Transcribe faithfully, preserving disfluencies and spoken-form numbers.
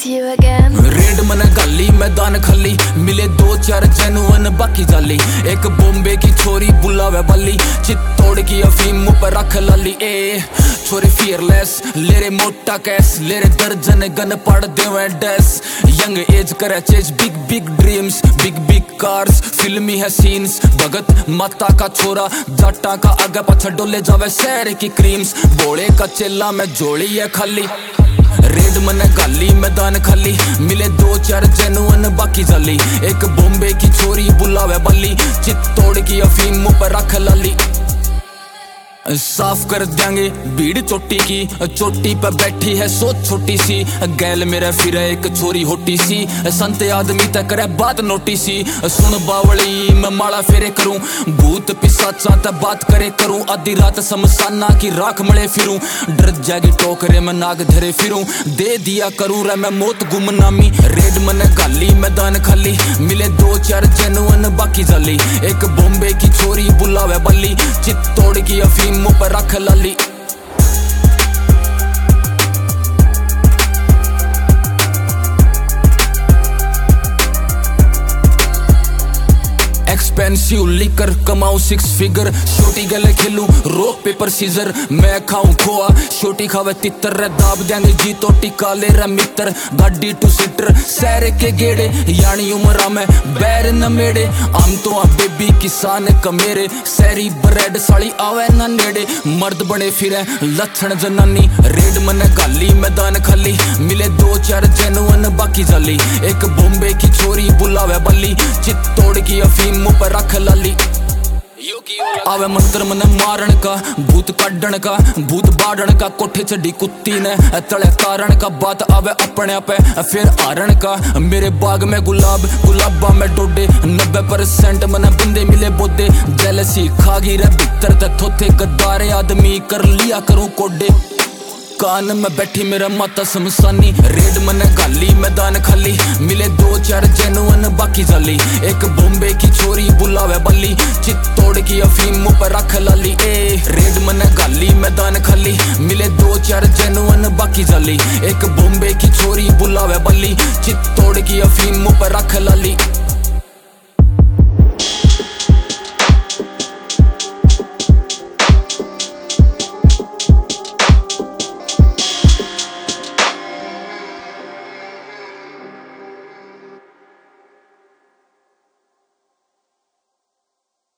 you again. Red मन गाली मैदान खाली, मिले दो चार जेनुअन बाकी जाली। एक बॉम्बे की छोरी बुलावे बाली, चित्तौड़ की अफीम मुँह पर रख लाली। ए छोरी फियरलेस, लेरे मोटा कैस, लेरे दर्जन गन पड़ देवे डैस। यंग एज करे chase big big dreams, big big cars, फिल्मी है सीन्स। भगत माता का छोरा, जाटा का आगे पछा डोले जावे शहर की क्रीम्स। बोले का चेला में जोड़ी है खाली, रेड मन गाली मैदान खाली, मिले दो चार जेनुअन बाकी जाली। एक बॉम्बे की छोरी बुलावे बाली, चित्तौड़ की अफीम मुँह पर रख लाली। साफ कर देंगे भीड़ चोटी की, चोटी पे बैठी है सोच छोटी सी। गैल मेरा फिर एक छोरी होटी सी, संत आदमी तक करे बात नोटी सी। सुन बावली मैं माला फेरे करूं, भूत पिशाचा तक बात करे करूं। आधी रात शमशाना की राख मले फिरूं, डर जागी टोकरे में नाग धरे फिरूं। दे दिया करूं रे मैं मौत गुमनामी। रेड मन गाली मैदान खाली, मिले दो चार जेनुअन बाकी जाली। एक बॉम्बे की छोरी बुलावे बाली, चित्तौड़ की अफीम मुँह पर रख लाली। एक्सपेंसिव लिकर कमाऊं सिक्स फिगर, छोटी गले खिलूं रॉक पेपर सीजर। मैं खाऊं खोआ, छोटी खावे तितर, दाब देंगे जी तो टिका ले रे मित्र। गाड़ी टू सीटर सैरे के गेड़े, यानी उमरा में बैर न मेड़े। आम तो आ बेबी किसान कमेरे, सैरी ब्रेड साड़ी आवे न नेड़े। मर्द बने फिरे लक्षण जनानी, रेड मन गाली मैदान खाली, मिले दो चार जेनुअन बाकी जाली। एक बॉम्बे की छोरी बुलावे बाली, चित्तौड़ की अफीम मुँह पर रख लाली। आवे मंत्र मन मारण का, भूत काढ़न का, भूत बाढ़न का। कोठे चढ़ी कुत्ती ने तले कारण का, बात आवे अपने पे फिर आरण का। मेरे बाग में गुलाब, गुलाबा में डोडे, नब्बे परसेंट मन बंदे मिले बोदे। जेलसी खागी रे भीतर तक थोथे, गद्दारे आदमी कर लिया करूं कोडे। कान में बैठी मेरा माता शमशानी, रेड मन गाली मैदान खाली, मिले दो चार जेनुअन बाकी जाली। एक बॉम्बे की छोरी बुलावे बाली, चित्तौड़ की अफीम मुँह पर रख लाली। ए रेड मन गाली मैदान खाली, मिले दो चार जेनुअन बाकी जाली। एक बॉम्बे की छोरी बुलावे बाली, चित्तौड़ की अफीम मुँह पर रख लाली।